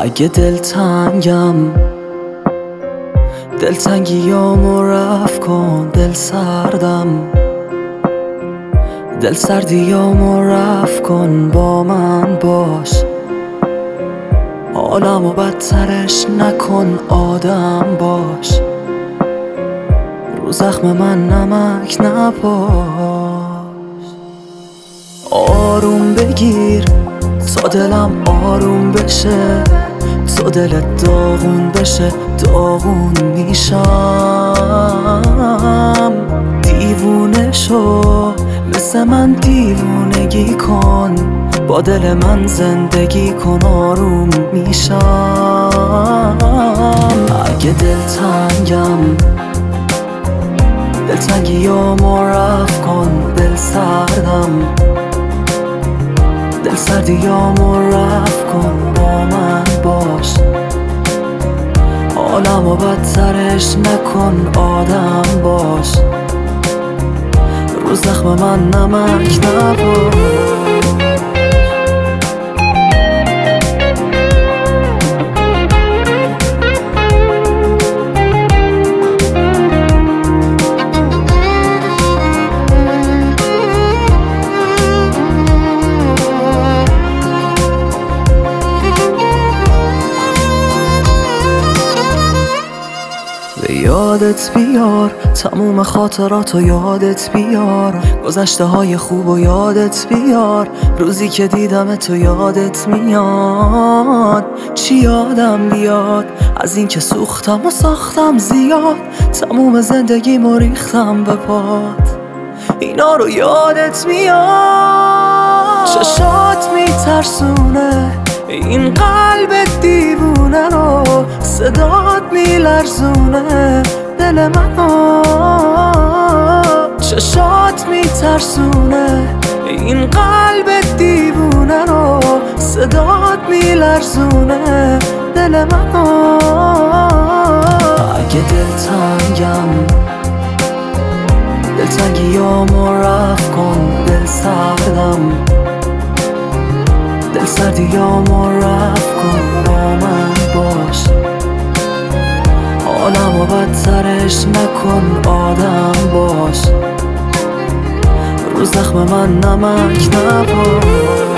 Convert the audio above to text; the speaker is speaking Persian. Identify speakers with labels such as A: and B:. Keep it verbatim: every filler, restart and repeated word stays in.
A: اگه دلتنگم دلتنگیامو رفت کن، دل سردم دل سردیامو رفت کن، با من باش، حالمو بدترش نکن، آدم باش، رو زخم من نمک نپاش. آروم بگیر تا دلم آروم بشه، تا دلت داغون بشه داغون میشم. دیوونه شو مثل من دیوونگی کن، با دل من زندگی کن، آروم میشم. اگه دلتنگم دلتنگیامو رفت کن، دل سردم دل سردیامو رفت کن، با من باش، حالمو بدترش نکن، آدم باش، رو زخم من نمک نپاش. یادت بیار تموم خاطراتو، یادت بیار گذشته های خوب و یادت بیار روزی که دیدم تو، یادت میاد چی یادم بیاد از این که سوختم و ساختم زیاد، تموم زندگیمو ریختم به پات، اینا رو یادت میاد. چشات میترسونه این قلب دیوونه رو، صدات میلرزونه دل منو. چشات میترسونه این قلب دیوونه رو، صدات میلرزونه دل منو. اگه دلتنگم دلتنگیامو رفت کن، دل سردم دل سردیامو رفت کن، با من باش، حالمو بدترش نکن، آدم باش، رو زخم من نمک نپاش.